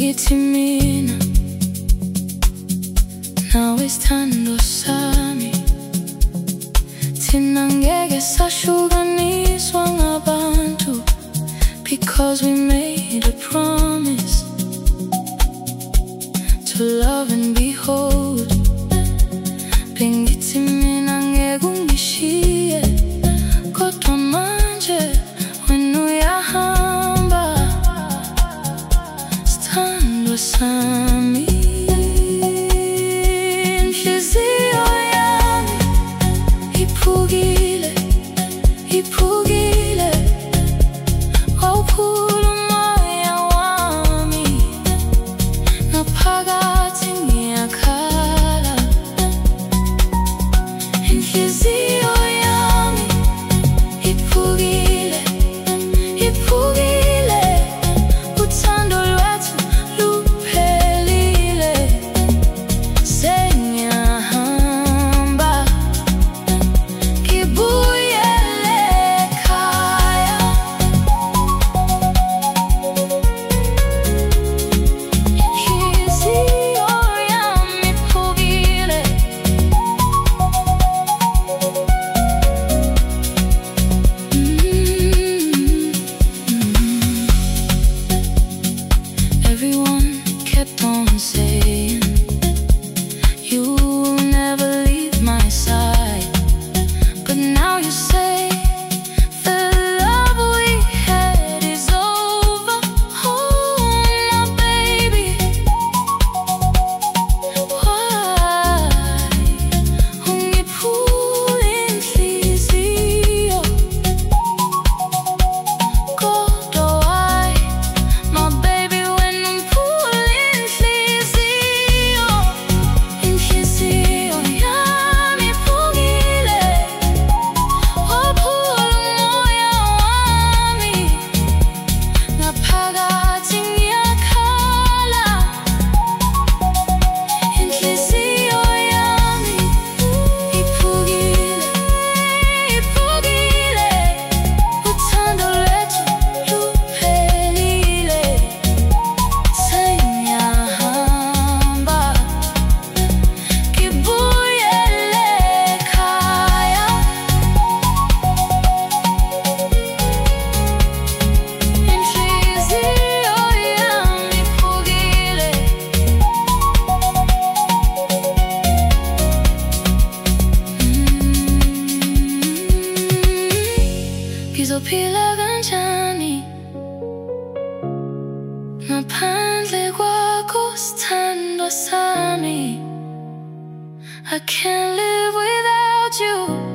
Bengithi mina nawe sithando sami, thina ngeke sahlukaniswa ngabantu, because we made a promise to love and behold. Bengithi mina ngeke ungishiye, kodwa manje wena uyahamba, sithandwa sami. Inhliziyo yami iphukile, iphukile, wawuphula umoya wami, ngaphakathi ngiyakhala. Inhliziyo yami iphukile, iphukile, uthando lwethu luphelile. Sengiyahamba ngibuyele ekhaya. Inhliziyo yami iphukile. Everyone kept on saying you will never leave my side, but now you say the love we had is over. Oh, my baby, why ungiphula inhliziyo? Kodwa why, my baby, when ungiphula inhliziyo? Inhliziyo yami iphukile, waphula umoya wami, ngaphakathi ngiyakhala. Inhliziyo yami iphukile, iphukile, uthando lwethu luphelile. Sengiyahamba ngibuyele ekhaya. Inhliziyo yami iphukile. Ngizophila kanjani ngaphandle kwakho, sithandwa sami? I can't live without you.